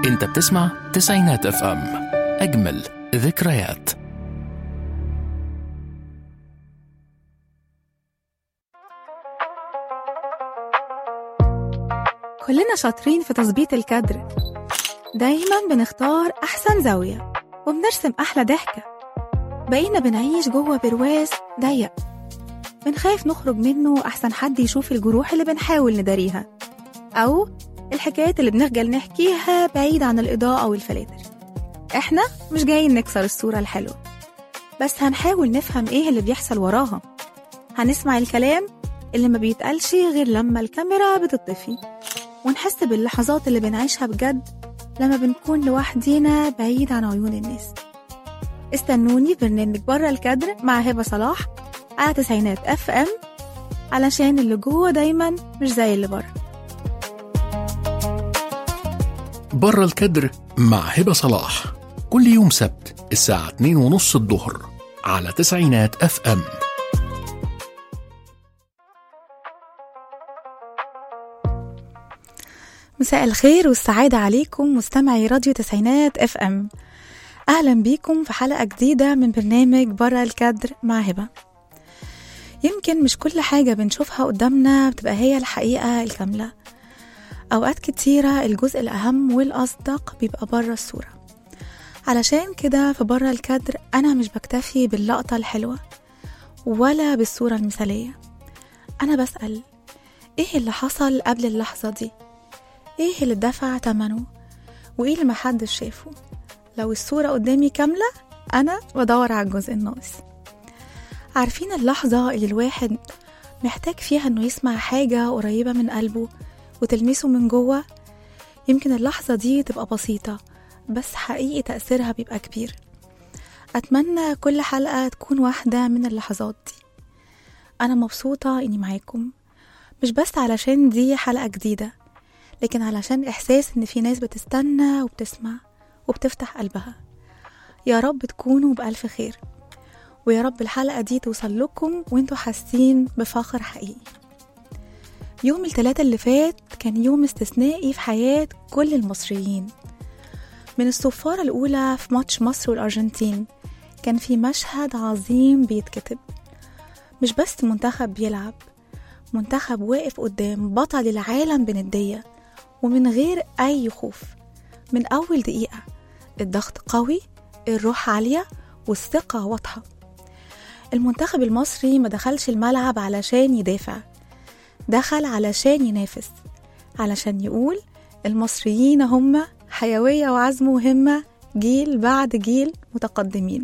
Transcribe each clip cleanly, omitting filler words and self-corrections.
انت بتسمع تسعينات اف ام، اجمل ذكريات. كلنا شاطرين في تظبيط الكادر، دايما بنختار أحسن زاوية وبنرسم أحلى ضحكة. بقينا بنعيش جوه برواز ضيق، بنخاف نخرج منه أحسن حد يشوف الجروح اللي بنحاول نداريها، أو الحكايات اللي بنخجل نحكيها بعيد عن الإضاءة والفلاتر. إحنا مش جايين نكسر الصورة الحلوة، بس هنحاول نفهم إيه اللي بيحصل وراها. هنسمع الكلام اللي ما بيتقالش غير لما الكاميرا بتطفي، ونحس باللحظات اللي بنعيشها بجد لما بنكون لوحدينا بعيد عن عيون الناس. استنوني في برنامج برا الكادر مع هبة صلاح على تسعينات اف ام، علشان اللي جوه دايما مش زي اللي بره. برا الكادر مع هبة صلاح كل يوم سبت الساعة 2:30 الظهر على تسعينات اف ام. مساء الخير والسعادة عليكم مستمعي راديو تسعينات اف ام. اهلا بيكم في حلقة جديدة من برنامج برا الكادر مع هبة. يمكن مش كل حاجة بنشوفها قدامنا بتبقى هي الحقيقة الكاملة. اوقات كتيرة الجزء الاهم والاصدق بيبقى برا الصورة. علشان كده في برا الكادر انا مش بكتفي باللقطة الحلوة ولا بالصورة المثالية. انا بسأل ايه اللي حصل قبل اللحظة دي؟ ايه اللي دفع ثمنه؟ وايه اللي محدش شافه؟ لو الصورة قدامي كاملة انا بدور على الجزء الناقص. عارفين اللحظة اللي الواحد محتاج فيها انه يسمع حاجة قريبة من قلبه وتلمسه من جوه؟ يمكن اللحظة دي تبقى بسيطة بس حقيقي تأثيرها بيبقى كبير. أتمنى كل حلقة تكون واحدة من اللحظات دي. أنا مبسوطة إني معاكم، مش بس علشان دي حلقة جديدة، لكن علشان إحساس إن في ناس بتستنى وبتسمع وبتفتح قلبها. يا رب تكونوا بألف خير، ويا رب الحلقة دي توصل لكم وانتوا حاسين بفخر حقيقي. يوم الثلاثة اللي فات كان يوم استثنائي في حياة كل المصريين. من الصفارة الأولى في ماتش مصر والأرجنتين كان في مشهد عظيم بيتكتب. مش بس منتخب بيلعب، منتخب واقف قدام بطل العالم بندية ومن غير أي خوف. من أول دقيقة الضغط قوي، الروح عالية والثقة واضحة. المنتخب المصري ما دخلش الملعب علشان يدافع، دخل علشان ينافس، علشان يقول المصريين هم حيوية وعزم وهمة، جيل بعد جيل متقدمين.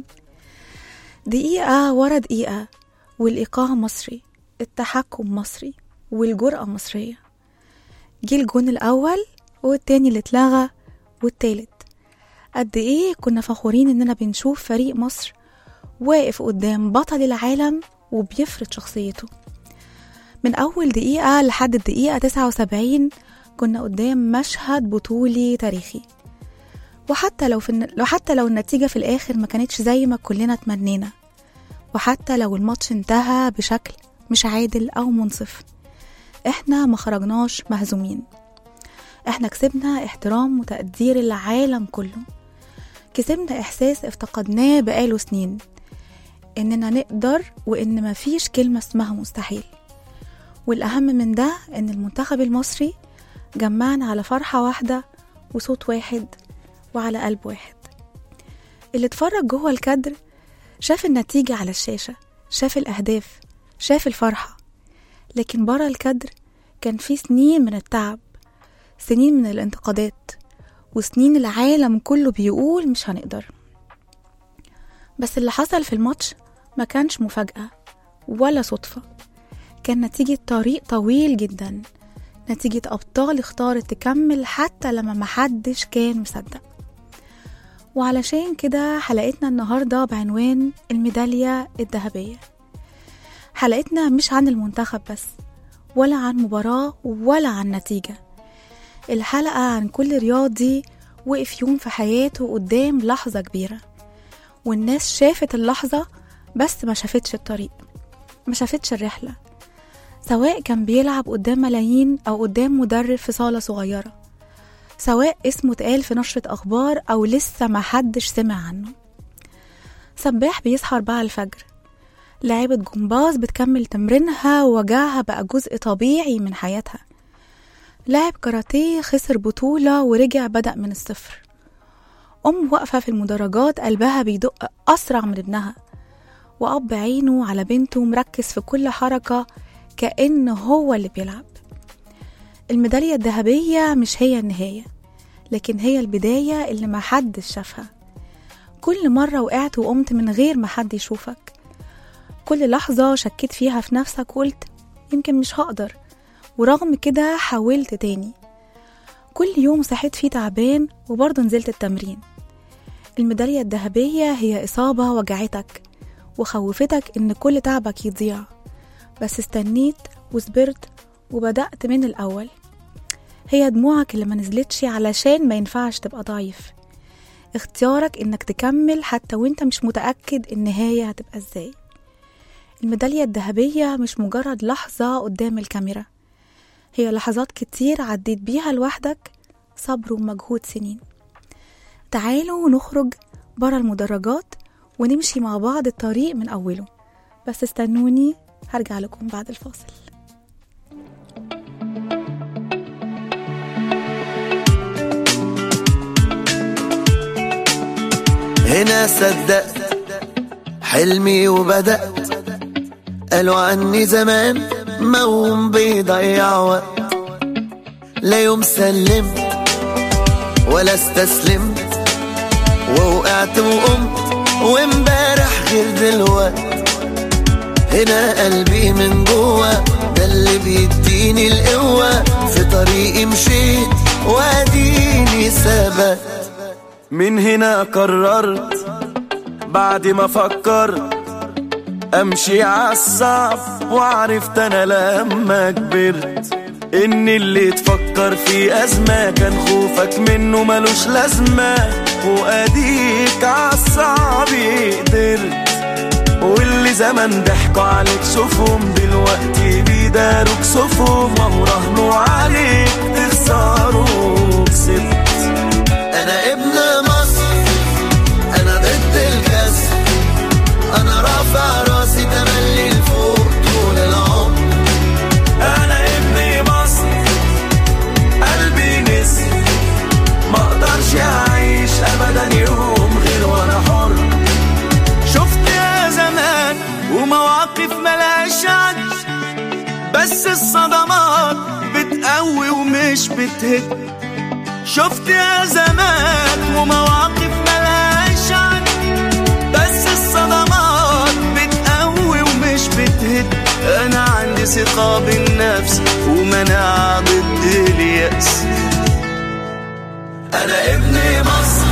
دقيقة ورا دقيقة والإيقاع مصري، التحكم مصري والجرأة مصرية. جه الجون الأول والتاني اللي اتلغى والتالت. قد ايه كنا فخورين اننا بنشوف فريق مصر واقف قدام بطل العالم وبيفرض شخصيته. من أول دقيقة لحد الدقيقة 79 كنا قدام مشهد بطولي تاريخي. وحتى لو النتيجة في الآخر ما كانتش زي ما كلنا تمنينا، وحتى لو الماتش انتهى بشكل مش عادل أو منصف، احنا ما خرجناش مهزومين. احنا كسبنا احترام وتقدير العالم كله. كسبنا إحساس افتقدناه بقاله سنين، إننا نقدر وإن ما فيش كلمة اسمها مستحيل. والأهم من ده إن المنتخب المصري جمعنا على فرحة واحدة وصوت واحد وعلى قلب واحد. اللي اتفرج جوه الكادر شاف النتيجة على الشاشة، شاف الأهداف، شاف الفرحة. لكن برا الكادر كان في سنين من التعب، سنين من الانتقادات، وسنين العالم كله بيقول مش هنقدر. بس اللي حصل في الماتش ما كانش مفاجأة ولا صدفة، كان نتيجة طريق طويل جدا، نتيجة أبطال اختارت تكمل حتى لما محدش كان مصدق. وعلشان كده حلقتنا النهاردة بعنوان الميدالية الذهبية. حلقتنا مش عن المنتخب بس، ولا عن مباراة ولا عن نتيجة. الحلقة عن كل رياضي وقف يوم في حياته قدام لحظة كبيرة، والناس شافت اللحظة بس ما شافتش الطريق، ما شافتش الرحلة. سواء كان بيلعب قدام ملايين أو قدام مدرب في صالة صغيرة، سواء اسمه اتقال في نشرة أخبار أو لسه ما حدش سمع عنه. سباح بيصحى 4 الفجر، لاعبة جمباز بتكمل تمرينها ووجعها بقى جزء طبيعي من حياتها، لاعب كاراتيه خسر بطولة ورجع بدأ من الصفر، أم واقفة في المدرجات قلبها بيدق أسرع من ابنها، وأب عينه على بنته مركز في كل حركة كأنه هو اللي بيلعب. الميدالية الذهبية مش هي النهاية، لكن هي البداية اللي ما حد شافها. كل مرة وقعت وقمت من غير ما حد يشوفك، كل لحظة شكيت فيها في نفسك وقلت يمكن مش هقدر، ورغم كده حاولت تاني. كل يوم صحيت فيه تعبان وبرضه نزلت التمرين. الميدالية الذهبية هي إصابة وجعتك وخوفتك إن كل تعبك يضيع، بس استنيت وصبرت وبدأت من الأول. هي دموعك اللي ما نزلتش علشان ما ينفعش تبقى ضعيف، اختيارك إنك تكمل حتى وإنت مش متأكد النهاية هتبقى إزاي. الميدالية الذهبية مش مجرد لحظة قدام الكاميرا، هي لحظات كتير عديت بيها لوحدك، صبر ومجهود سنين. تعالوا نخرج برا المدرجات ونمشي مع بعض الطريق من أوله، بس استنوني هرجع لكم بعد الفاصل. هنا صدقت حلمي وبدأت، قالوا عني زمان موم بيضيع وقت، لا يوم سلمت ولا استسلمت، ووقعت وقمت وامبارح غير دلوقت. هنا قلبي من جوا ده اللي بيديني القوة، في طريقي مشيت واديني ثبت. من هنا قررت بعد ما فكرت امشي عالصعب، وعرفت انا لما كبرت ان اللي تفكر في ازمة كان خوفك منه ملوش لازمة، واديك عالصعب قدرت. واللي زمان ضحكوا عليك شوفهم دلوقتي بيداروك صفهم، وهو رهنوا عليك تخسروا كسبت. انا ابن مصر، انا ضد الكسر، انا رافع راسي تملي لفوق طول العمر. انا ابن مصر قلبي نسر، ما اقدرش اعيش ابدا يوم غير وانا حر. شفت يا زمان ومواقف ملهاش عد، بس الصدمات بتقوي ومش بتهد. شفت يا زمان ومواقف ملهاش عد، بس الصدمات بتقوي ومش بتهد. انا عندي ثقة بالنفس ومناعة ضد اليأس. انا ابن مصر.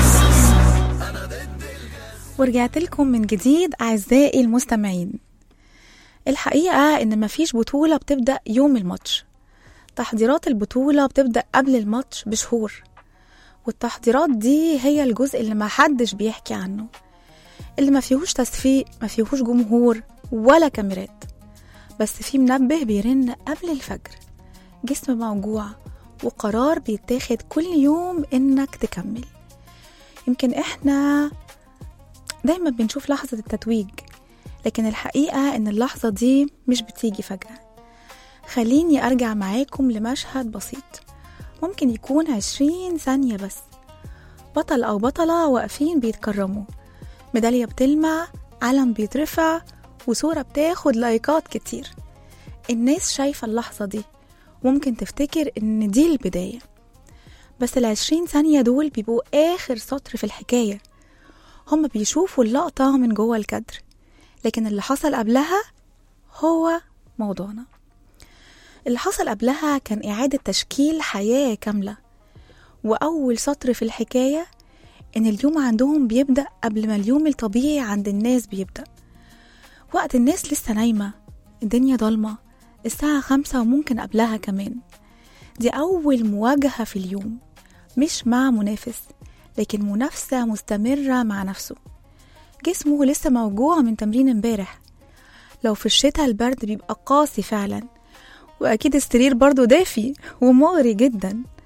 ورجعت لكم من جديد أعزائي المستمعين. الحقيقة إن مفيش بطولة بتبدأ يوم الماتش، تحضيرات البطولة بتبدأ قبل الماتش بشهور، والتحضيرات دي هي الجزء اللي ما حدش بيحكي عنه، اللي ما فيهوش تصفيق، ما فيهوش جمهور ولا كاميرات، بس في منبه بيرن قبل الفجر، جسم موجوع، وقرار بيتاخد كل يوم إنك تكمل. يمكن إحنا دايما بنشوف لحظة التتويج، لكن الحقيقة إن اللحظة دي مش بتيجي فجأة. خليني أرجع معاكم لمشهد بسيط ممكن يكون 20 ثانية بس. بطل أو بطلة واقفين بيتكرموا، ميدالية بتلمع، علم بيترفع، وصورة بتاخد لايكات كتير. الناس شايفة اللحظة دي وممكن تفتكر إن دي البداية، بس 20 ثانية دول بيبقوا آخر سطر في الحكاية. هم بيشوفوا اللقطة من جوه الكادر، لكن اللي حصل قبلها هو موضوعنا. اللي حصل قبلها كان إعادة تشكيل حياة كاملة، وأول سطر في الحكاية إن اليوم عندهم بيبدأ قبل ما اليوم الطبيعي عند الناس بيبدأ. وقت الناس لسه نايمة، الدنيا ضلمة، الساعة 5 وممكن قبلها كمان. دي أول مواجهة في اليوم، مش مع منافس، لكن منافسة مستمرة مع نفسه. جسمه لسه موجوع من تمرين امبارح، لو في الشتاء البرد بيبقى قاسي فعلا، وأكيد السرير برضو دافي ومغري جدا،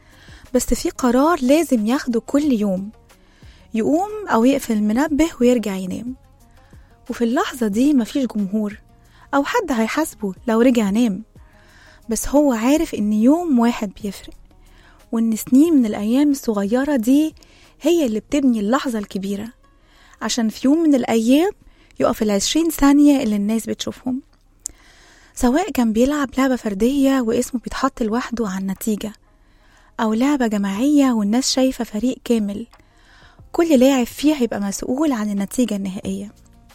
بس في قرار لازم ياخده كل يوم، يقوم أو يقفل المنبه ويرجع ينام. وفي اللحظة دي مفيش جمهور أو حد هيحاسبه لو رجع نام، بس هو عارف إن يوم واحد بيفرق، وإن سنين من الأيام الصغيرة دي هي اللي بتبني اللحظة الكبيرة، عشان في يوم من الأيام يقف 20 ثانية اللي الناس بتشوفهم. سواء كان بيلعب لعبة فردية واسمه بيتحط لوحده على النتيجة، أو لعبة جماعية والناس شايفة فريق كامل، كل لاعب فيها هيبقى مسؤول عن النتيجة النهائية.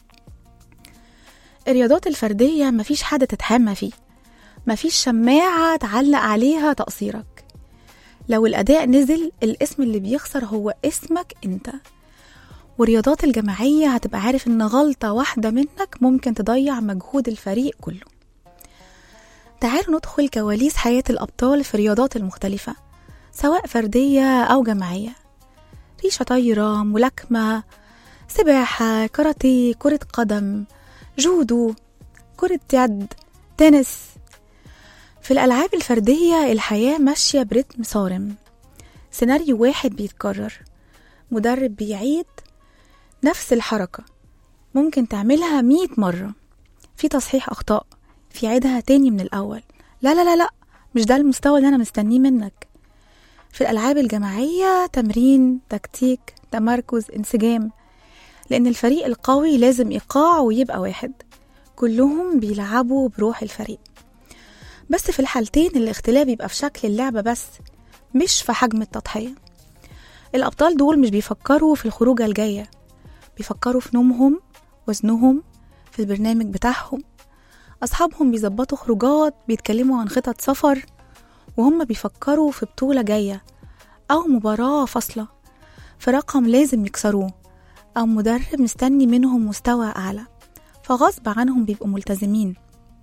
الرياضات الفردية مفيش حد تتحمى فيه، مفيش شماعة تعلق عليها تقصيرك. لو الأداء نزل الاسم اللي بيخسر هو اسمك انت. والرياضات الجماعية هتبقى عارف ان غلطة واحدة منك ممكن تضيع مجهود الفريق كله. تعالوا ندخل كواليس حياة الأبطال في الرياضات المختلفة، سواء فردية أو جماعية. ريشة طايرة، ملاكمة، سباحة، كاراتيه، كرة قدم، جودو، كرة يد، تنس. في الألعاب الفردية الحياة ماشية برتم صارم، سيناريو واحد بيتكرر، مدرب بيعيد نفس الحركة ممكن تعملها 100 مرة، في تصحيح أخطاء، في عيدها تاني من الأول، لا لا لا لا مش ده المستوى اللي أنا مستنيه منك. في الألعاب الجماعية تمرين، تكتيك، تمركز، انسجام، لأن الفريق القوي لازم إيقاع ويبقى واحد، كلهم بيلعبوا بروح الفريق. بس في الحالتين الاختلاف يبقى في شكل اللعبة بس، مش في حجم التضحية. الأبطال دول مش بيفكروا في الخروجة الجاية، بيفكروا في نومهم، وزنهم، في البرنامج بتاعهم. أصحابهم بيظبطوا خروجات، بيتكلموا عن خطط سفر، وهم بيفكروا في بطولة جاية أو مباراة فاصلة، في رقم لازم يكسروه، أو مدرب مستني منهم مستوى أعلى، فغصب عنهم بيبقوا ملتزمين.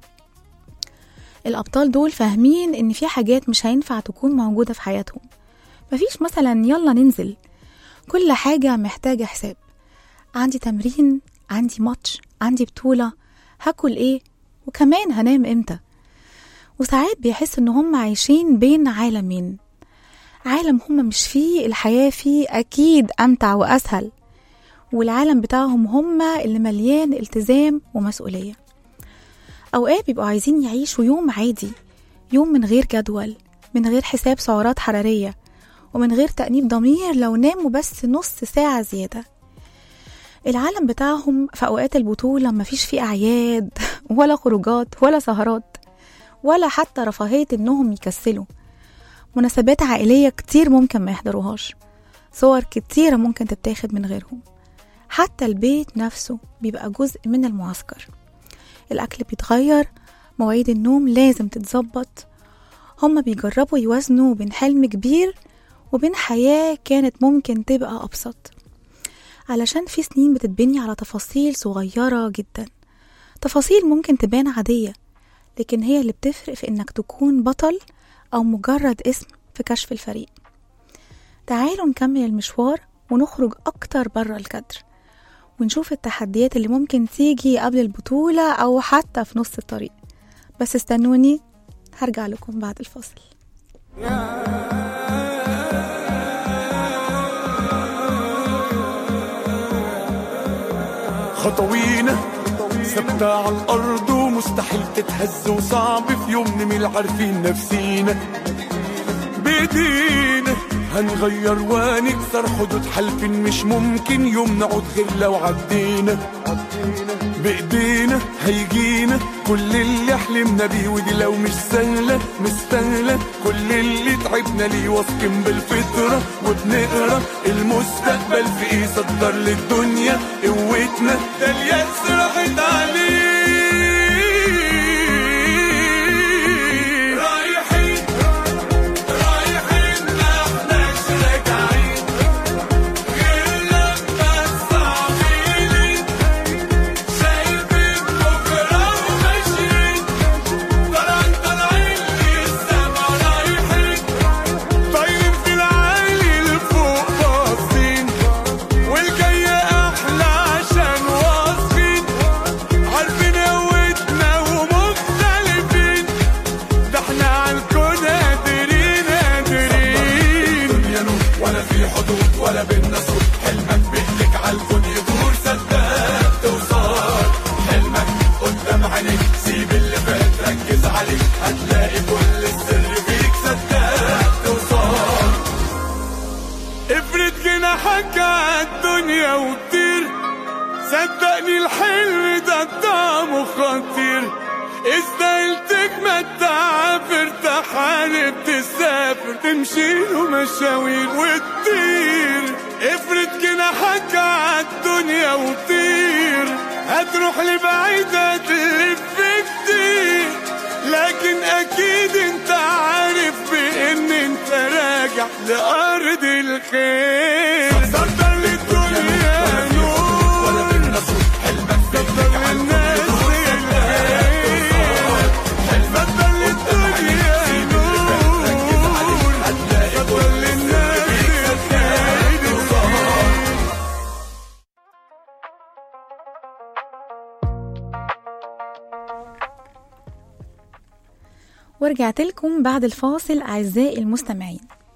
الأبطال دول فاهمين إن في حاجات مش هينفع تكون موجودة في حياتهم. مفيش مثلا يلا ننزل، كل حاجة محتاجة حساب. عندي تمرين، عندي ماتش، عندي بطولة، هاكل ايه، وكمان هنام امتى. وساعات بيحس ان هم عايشين بين عالمين، عالم هم مش فيه الحياة فيه أكيد أمتع وأسهل، والعالم بتاعهم هم اللي مليان التزام ومسؤولية. أوقات بيبقوا عايزين يعيشوا يوم عادي، يوم من غير جدول، من غير حساب سعرات حرارية، ومن غير تأنيب ضمير لو ناموا بس نص ساعة زيادة. العالم بتاعهم في أوقات البطولة مفيش فيه أعياد ولا خروجات ولا سهرات ولا حتى رفاهية إنهم يكسلوا. مناسبات عائلية كتير ممكن ما يحضروهاش، صور كتيرة ممكن تتاخد من غيرهم. حتى البيت نفسه بيبقى جزء من المعسكر، الأكل بيتغير، مواعيد النوم لازم تتظبط. هم بيجربوا يوازنوا بين حلم كبير وبين حياة كانت ممكن تبقى أبسط، علشان في سنين بتتبني على تفاصيل صغيرة جدا، تفاصيل ممكن تبان عادية، لكن هي اللي بتفرق في إنك تكون بطل أو مجرد اسم في كشف الفريق. تعالوا نكمل المشوار ونخرج أكتر برا الكادر، ونشوف التحديات اللي ممكن تيجي قبل البطولة أو حتى في نص الطريق. بس استنوني، هرجع لكم بعد الفاصل. خطوينا ثابتة على الأرض ومستحيل تتهز، وصعب في يوم نميل عارفين نفسينا. بإيدينا هنغير ونكسر حدود حلفين، مش ممكن يوم نعود غير لو عدينا. بإيدينا هيجينا كل اللي حلمنا بيه، ودي لو مش سهلة مستاهلة كل اللي تعبنا ليه. واثقين بالفطرة وبنقرا المستقبل في ايه، صدر للدنيا قوتنا ده اليأس راحت عليه. ولا بينا صوت. حلمك بإيدك عالكون يدور، صدق توصل. حلمك قدام عينيك، سيب اللي فات ركز عليك، هتلاقي كل السر فيك، صدق توصل. افرد جناحك عالدنيا وطير، صدقني الحلم ده طعمه خطير. استاهل تجمد تعافر، تحارب تسافر، تمشي له مشاوير وتطير. افرد جناحك عالدنيا وطير، هتروح لبعيد هتلف كتير، لكن اكيد انت عارف بان انت راجع لارض الخير. صدر للدنيا نور ولا بينا صوت. حلمك صدر للناس ورجعت لكم بعد الفاصل أعزائي المستمعين.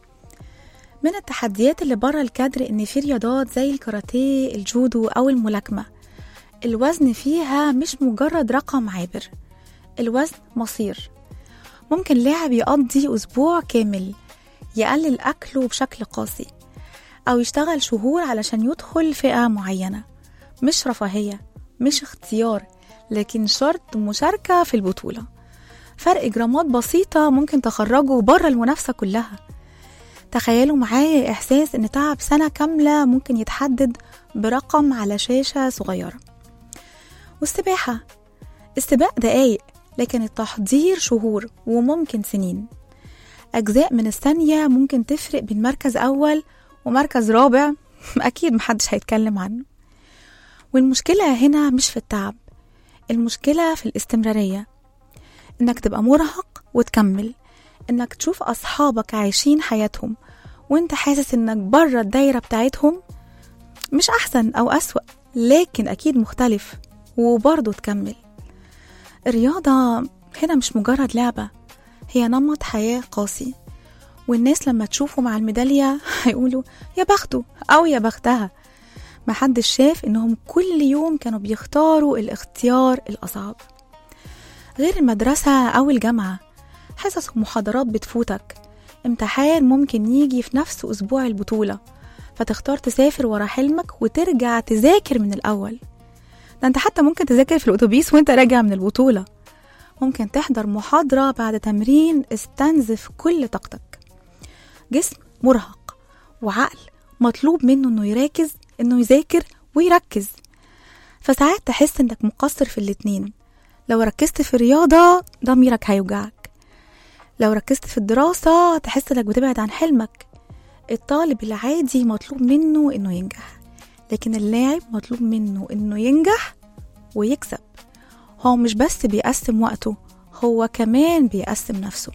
من التحديات اللي برا الكادر إن في رياضات زي الكاراتيه، الجودو أو الملاكمة الوزن فيها مش مجرد رقم عابر، الوزن مصير. ممكن لاعب يقضي أسبوع كامل يقلل أكله بشكل قاسي، أو يشتغل شهور علشان يدخل فئة معينة. مش رفاهية، مش اختيار، لكن شرط مشاركة في البطولة. فرق جرامات بسيطة ممكن تخرجه برا المنافسة كلها. تخيلوا معايا إحساس إن تعب سنة كاملة ممكن يتحدد برقم على شاشة صغيرة. والسباحة، السباق دقايق، لكن التحضير شهور وممكن سنين. أجزاء من الثانية ممكن تفرق بين مركز أول ومركز رابع أكيد محدش هيتكلم عنه. والمشكلة هنا مش في التعب، المشكلة في الاستمرارية. إنك تبقى مرهق وتكمل، إنك تشوف أصحابك عايشين حياتهم وإنت حاسس إنك برا الدايرة بتاعتهم. مش أحسن أو أسوأ، لكن أكيد مختلف، وبرضه تكمل. الرياضة هنا مش مجرد لعبة، هي نمط حياة قاسي. والناس لما تشوفه مع الميدالية هيقولوا يا بخته أو يا بختها. محدش شاف إنهم كل يوم كانوا بيختاروا الاختيار الأصعب. غير المدرسة أو الجامعة، حصص ومحاضرات بتفوتك، امتحان ممكن يجي في نفس أسبوع البطولة، فتختار تسافر ورا حلمك وترجع تذاكر من الأول. ده انت حتى ممكن تذاكر في الأتوبيس وانت راجع من البطولة. ممكن تحضر محاضرة بعد تمرين استنزف كل طاقتك. جسم مرهق وعقل مطلوب منه انه يركز، انه يذاكر ويركز. فساعات تحس انك مقصر في الاتنين. لو ركزت في الرياضة ضميرك هيوجعك، لو ركزت في الدراسة تحس انك بتبعد عن حلمك. الطالب العادي مطلوب منه انه ينجح، لكن اللاعب مطلوب منه انه ينجح ويكسب. هو مش بس بيقسم وقته، هو كمان بيقسم نفسه.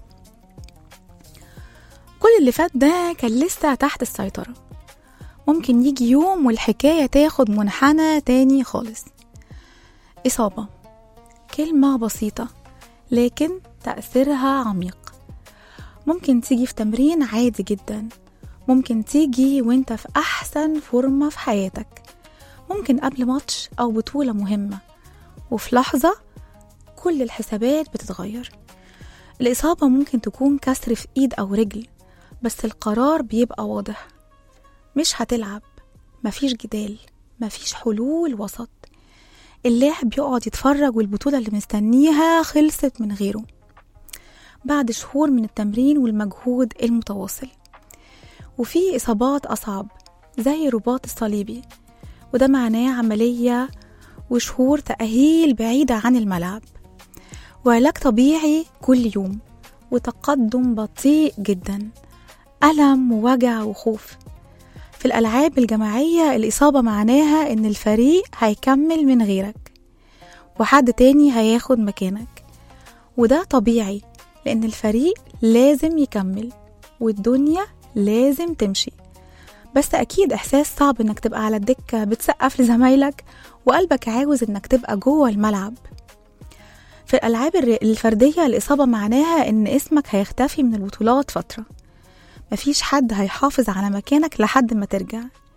كل اللي فات ده كان لسه تحت السيطرة. ممكن يجي يوم والحكاية تاخد منحنى تاني خالص. إصابة، كلمة بسيطة لكن تأثيرها عميق. ممكن تيجي في تمرين عادي جدا، ممكن تيجي وانت في أحسن فورمة في حياتك، ممكن قبل ماتش أو بطولة مهمة، وفي لحظة كل الحسابات بتتغير. الإصابة ممكن تكون كسر في إيد أو رجل، بس القرار بيبقى واضح. مش هتلعب، مفيش جدال، مفيش حلول وسط. اللاعب يقعد يتفرج والبطولة اللي مستنيها خلصت من غيره بعد شهور من التمرين والمجهود المتواصل. وفي إصابات أصعب زي الرباط الصليبي، وده معناه عملية وشهور تأهيل بعيدة عن الملعب، وعلاج طبيعي كل يوم، وتقدم بطيء جدا، ألم ووجع وخوف. في الألعاب الجماعية الإصابة معناها إن الفريق هيكمل من غيرك وحد تاني هياخد مكانك، وده طبيعي لأن الفريق لازم يكمل والدنيا لازم تمشي. بس أكيد إحساس صعب إنك تبقى على الدكة بتسقف لزمايلك وقلبك عاوز إنك تبقى جوه الملعب. في الألعاب الفردية الإصابة معناها إن اسمك هيختفي من البطولات فترة، مفيش حد هيحافظ على مكانك لحد ما ترجع.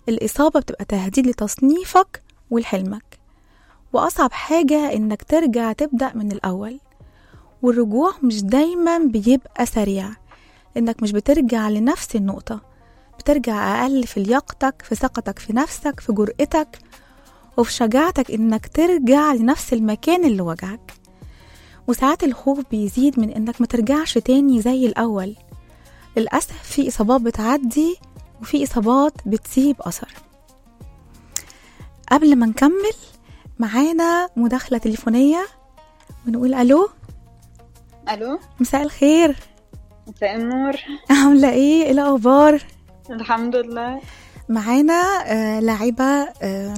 الإصابة بتبقى تهديد لتصنيفك ولحلمك، وأصعب حاجة إنك ترجع تبدأ من الأول. والرجوع مش دايما بيبقى سريع، إنك مش بترجع لنفس النقطة، بترجع أقل في لياقتك، في ثقتك في نفسك، في جرأتك، وفي شجاعتك إنك ترجع لنفس المكان اللي وجعك. وساعات الخوف بيزيد من إنك ما ترجعش تاني زي الأول. للأسف في إصابات بتعدي وفي إصابات بتسيب أثر. قبل ما نكمل معانا مداخلة تليفونية ونقول ألو. الو، مساء الخير. مساء النور. عاملة ايه الأخبار؟ الحمد لله. معانا لاعبة.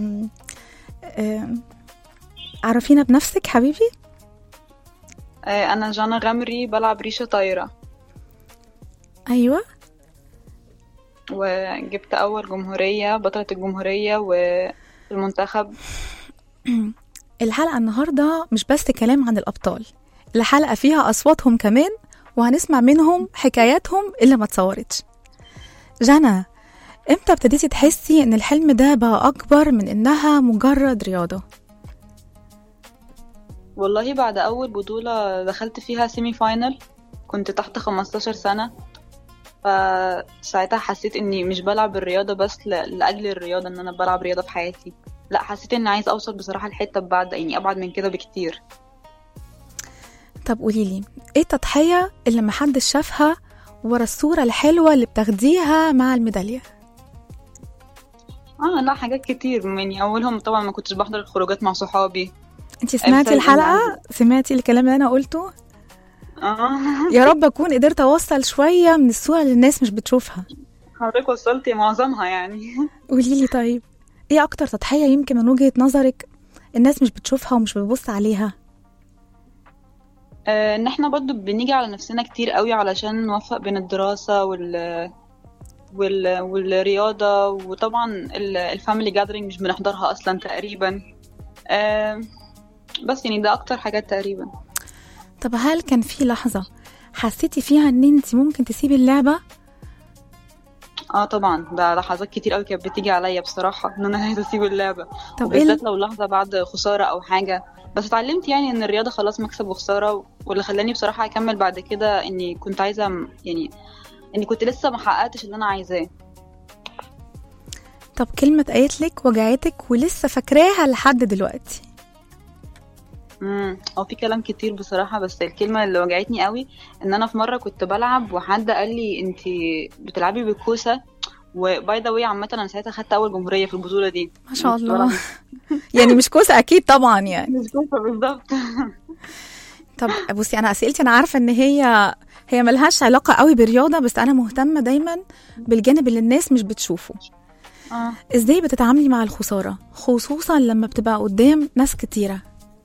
عرفينا بنفسك حبيبي. انا جانا غمري، بلعب ريشة طايرة. أيوة. وجبت اول جمهورية، بطلة الجمهورية والمنتخب. الحلقة النهاردة مش بس كلام عن الأبطال، الحلقة فيها أصواتهم كمان، وهنسمع منهم حكاياتهم اللي ما تصورتش. جانا، امتى ابتديتي تحسي ان الحلم ده بقى أكبر من انها مجرد رياضة؟ والله بعد اول بطولة دخلت فيها سيمي فاينل، كنت تحت 15 سنة. فساعتها حسيت اني مش بلعب الرياضة بس لأجل الرياضة، ان انا بلعب رياضة في حياتي. لا، حسيت اني عايز اوصل بصراحة لحتة بعد، يعني ابعد من كده بكتير. طب قوليلي، ايه التضحية اللي محدش شافها ورا الصورة الحلوة اللي بتاخديها مع الميدالية؟ لا، حاجات كتير. من اولهم طبعا ما كنتش بحضر الخروجات مع صحابي. انتي سمعتي الحلقة؟ سمعتي الكلام اللي انا قلته؟ يا رب اكون قدرت اوصل شوية من الصورة اللي الناس مش بتشوفها. حضرتك وصلتي معظمها يعني. قوليلي طيب، ايه اكتر تضحية يمكن من وجهة نظرك الناس مش بتشوفها ومش بتبص عليها؟ ان احنا برضو بنيجي على نفسنا كتير قوي علشان نوفق بين الدراسة والرياضة. وطبعا الفاميلي جاذرينج مش بنحضرها اصلا تقريبا. بس يعني ده اكتر حاجات تقريبا. طب هل كان في لحظة حسيتي فيها ان انت ممكن تسيبي اللعبة؟ طبعا، ده لحظات كتير قوي كانت بتيجي عليا بصراحة ان انا عايزة اسيب اللعبة. طب بالذات لو لحظة بعد خسارة او حاجة. بس اتعلمت يعني ان الرياضة خلاص مكسب وخسارة. واللي خلاني بصراحة اكمل بعد كده اني كنت عايزة، يعني اني كنت لسه ما حققتش اللي انا عايزاه. طب كلمة قالتلك وجعتك ولسه فاكراها لحد دلوقتي؟ هو في كلام كتير بصراحة، بس الكلمة اللي وجعتني قوي ان انا في مرة كنت بلعب وحد قال لي انتي بتلعبي بالكوسة. وباي ذا واي عامة انا ساعتها خدت اول جمهورية في البطولة دي. ما شاء الله. يعني مش كوسة اكيد طبعا، يعني مش كوسة بالظبط. طب بصي، انا اسئلتي انا عارفة ان هي ملهاش علاقة قوي بالرياضة، بس انا مهتمة دايما بالجانب اللي الناس مش بتشوفه. ازاي بتتعاملي مع الخسارة خصوصا لما بتبقى قدام ناس كتيرة؟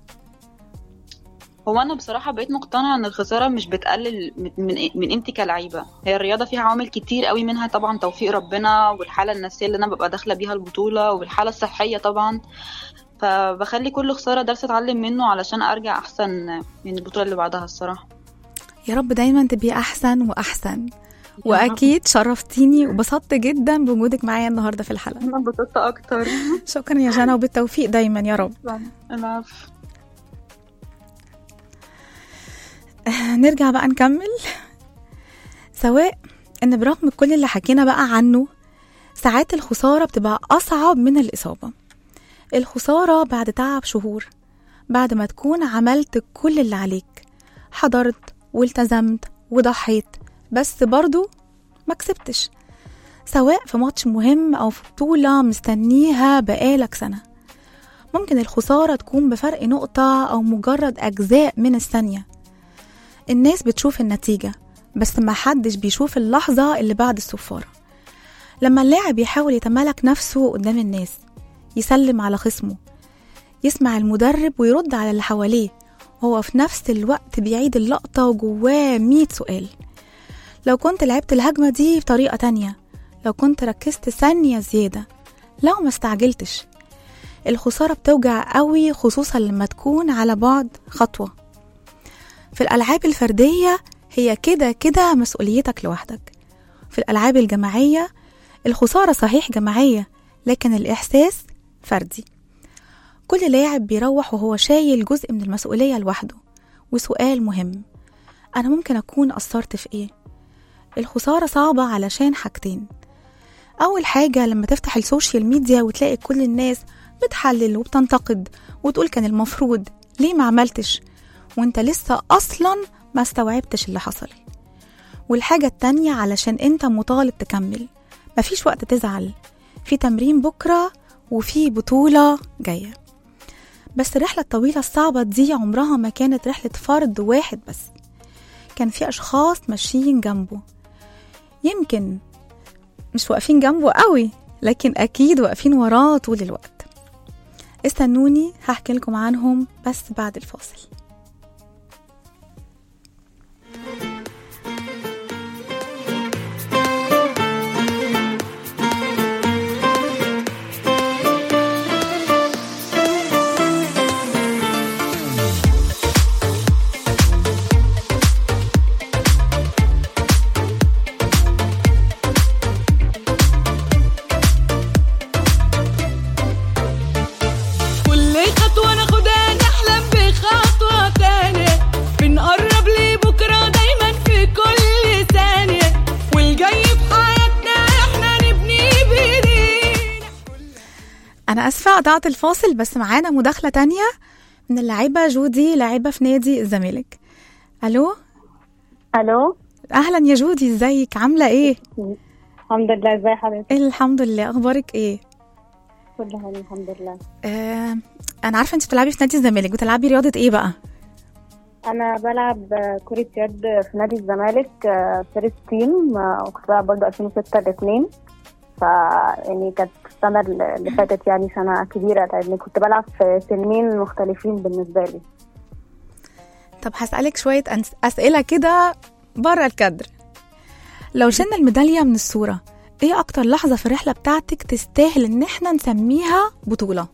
هو انا بصراحه بقيت مقتنعه ان الخساره مش بتقلل من قيمتي كلعيبه. هي الرياضه فيها عوامل كتير قوي، منها طبعا توفيق ربنا والحاله النفسيه اللي انا ببقى داخله بيها البطوله والحاله الصحيه طبعا. فبخلي كل خساره درس اتعلم منه علشان ارجع احسن من البطوله اللي بعدها الصراحه. يا رب دايما تبقي احسن واحسن. واكيد شرفتيني وبسطت جدا بوجودك معايا النهارده في الحلقه. انا انبسطت اكتر. شكرا يا جانا، وبالتوفيق دايما يا رب. العفو. نرجع بقى نكمل. سواء ان برغم كل اللي حكينا بقى عنه، ساعات الخسارة بتبقى أصعب من الإصابة. الخسارة بعد تعب شهور، بعد ما تكون عملت كل اللي عليك، حضرت والتزمت وضحيت، بس برضو ما كسبتش، سواء في ماتش مهم أو في بطولة مستنيها بقالك سنة. ممكن الخسارة تكون بفرق نقطة أو مجرد أجزاء من الثانية. الناس بتشوف النتيجة، بس ما حدش بيشوف اللحظة اللي بعد الصفارة. لما اللاعب يحاول يتمالك نفسه قدام الناس، يسلم على خصمه، يسمع المدرب ويرد على اللي حواليه، وهو في نفس الوقت بيعيد اللقطة وجواه 100 سؤال. لو كنت لعبت الهجمة دي بطريقة تانية، لو كنت ركزت ثانية زيادة، لو ما استعجلتش. الخسارة بتوجع قوي، خصوصا لما تكون على بعد خطوة. في الألعاب الفردية هي كده مسؤوليتك لوحدك. في الألعاب الجماعية الخسارة صحيح جماعية، لكن الإحساس فردي. كل لاعب بيروح وهو شايل جزء من المسؤولية لوحده. وسؤال مهم، أنا ممكن أكون قصرت في إيه؟ الخسارة صعبة علشان حاجتين. أول حاجة لما تفتح السوشيال ميديا وتلاقي كل الناس بتحلل وبتنتقد وتقول كان المفروض، ليه ما عملتش، وانت لسه أصلا ما استوعبتش اللي حصل. والحاجة التانية علشان انت مطالب تكمل، مفيش وقت تزعل، في تمرين بكرة وفي بطولة جاية. بس الرحلة الطويلة الصعبة دي عمرها ما كانت رحلة فرد واحد بس، كان في أشخاص ماشيين جنبه. يمكن مش واقفين جنبه قوي، لكن أكيد واقفين وراه طول الوقت. استنوني هحكي لكم عنهم بس بعد الفاصل. أنا أسفة قطعت الفاصل، بس معانا مداخلة تانية من اللاعبة جودي، لاعبة في نادي الزمالك. ألو. أهلا يا جودي، ازيك، عاملة ايه؟ الحمد لله. ازي حضرتك؟ الحمد لله. أخبارك ايه؟ كله حلو الحمد لله. أنا عارفة انت بتلعبي في نادي الزمالك، بتلعبي رياضة ايه بقى؟ أنا بلعب كرة يد في نادي الزمالك فيرست تيم، وكنت بلعب برضه 2006 ل2. يعني كانت السنة اللي فاتت يعني سنة كبيرة، لأني كنت بلعب في سنين مختلفين بالنسبة لي. طب هسألك شوية أسئلة كده برا الكادر. لو شلنا الميدالية من الصورة، ايه أكتر لحظة في الرحلة بتاعتك تستاهل إن احنا نسميها بطولة؟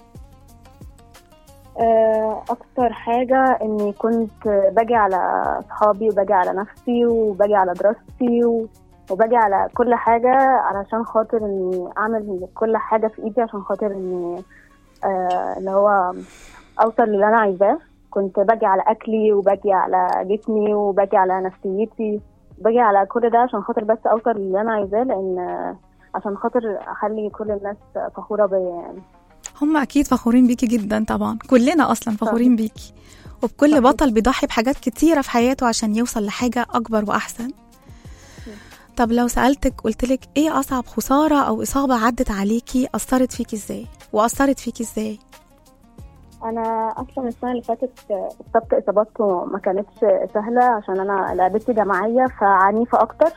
أكتر حاجة إني كنت باجي على صحابي وباجي على نفسي وباجي على دراستي وباجي على كل حاجة علشان خاطر إني أعمل كل حاجة في إيدي عشان خاطر إني اللي هو أوصل للي أنا عايزاه. كنت باجي على أكلي وباجي على جسمي وباجي على نفسيتي، باجي على كل ده عشان خاطر بس أوصل للي أنا عايزاه، لأن عشان خاطر أخلي كل الناس فخورة بيا يعني. هم أكيد فخورين بيكي جدا طبعا، كلنا أصلا فخورين بيكي، وبكل بطل بيضحي بحاجات كتيرة في حياته عشان يوصل لحاجة أكبر وأحسن. طب لو سألتك قلتلك ايه أصعب خسارة أو إصابة عدت عليكي أثرت فيكي ازاي وأثرت فيكي ازاي؟ أنا أصلا السنة اللي فاتت اصبت إصابات ما كانتش سهلة عشان أنا لعبتي جماعية فعنيفة أكتر.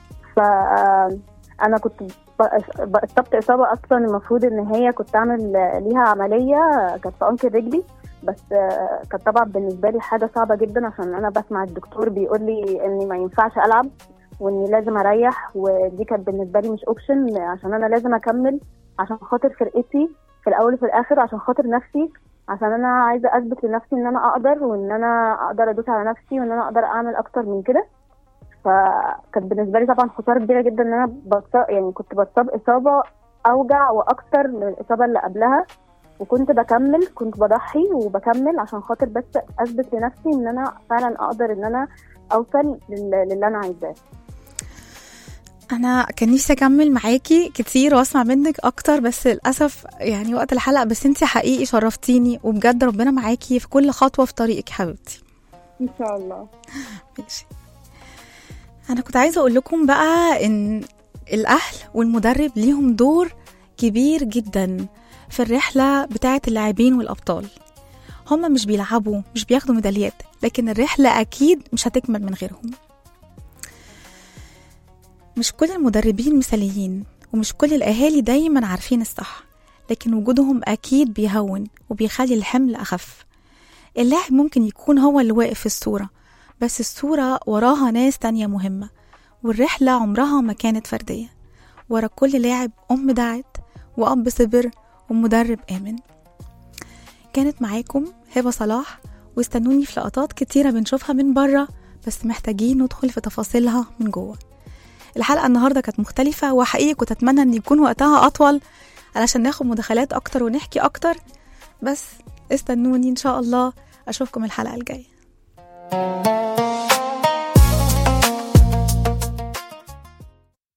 فأنا كنت اصبت إصابة أصلا المفروض إن هي كنت أعمل ليها عملية، كانت في أنكل رجلي، بس كانت طبعا بالنسبة لي حاجة صعبة جدا عشان أنا بسمع الدكتور بيقول لي إني ما ينفعش ألعب وإني لازم أريح، ودي كانت بالنسبة لي مش أوبشن عشان أنا لازم أكمل عشان خاطر فرقتي في الأول وفي الآخر، عشان خاطر نفسي، عشان أنا عايزة أثبت لنفسي إن أنا أقدر وإن أنا أقدر أدوس على نفسي وإن أنا أقدر أعمل أكتر من كده. فكانت بالنسبة لي طبعا خسارة كبيرة جدا إن أنا يعني كنت بتصاب إصابة أوجع وأكتر من الإصابة اللي قبلها، وكنت بكمل، كنت بضحي وبكمل عشان خاطر بس أثبت لنفسي إن أنا فعلا أقدر إن أنا أوصل للي أنا عايزاه. أنا كان نفسي أكمل معاكي كتير وأسمع منك أكتر، بس للأسف يعني وقت الحلقة، بس أنتي حقيقي شرفتيني، وبجد ربنا معاكي في كل خطوة في طريقك حبيبتي. إن شاء الله. ماشي. أنا كنت عايزة أقول لكم بقى إن الأهل والمدرب ليهم دور كبير جدا في الرحلة بتاعة اللاعبين والأبطال. هم مش بيلعبوا، مش بياخدوا ميداليات، لكن الرحلة أكيد مش هتكمل من غيرهم. مش كل المدربين مثاليين، ومش كل الأهالي دايما عارفين الصح، لكن وجودهم أكيد بيهون وبيخلي الحمل أخف. اللاعب ممكن يكون هو اللي واقف في الصورة، بس الصورة وراها ناس تانية مهمة، والرحلة عمرها ما كانت فردية. ورا كل لاعب أم دعت، وأب صبر، ومدرب آمن. كانت معاكم هبة صلاح، واستنوني في لقطات كتيرة بنشوفها من برا، بس محتاجين ندخل في تفاصيلها من جوه. الحلقة النهاردة كانت مختلفة، وحقيقي كنت أتمنى أن يكون وقتها أطول علشان ناخد مداخلات اكتر ونحكي اكتر. بس استنوني ان شاء الله اشوفكم الحلقة الجاية.